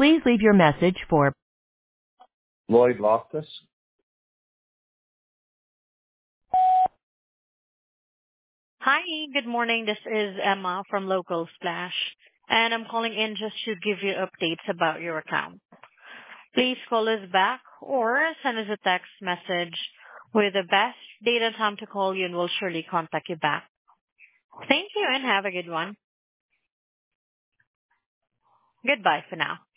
Please leave your message for Lloyd Loftus. Hi, good morning. This is Emma from Local Splash, and I'm calling in just to give you updates about your account. Please call us back or send us a text message with the best date and time to call you, and we'll surely contact you back. Thank you and have a good one. Goodbye for now.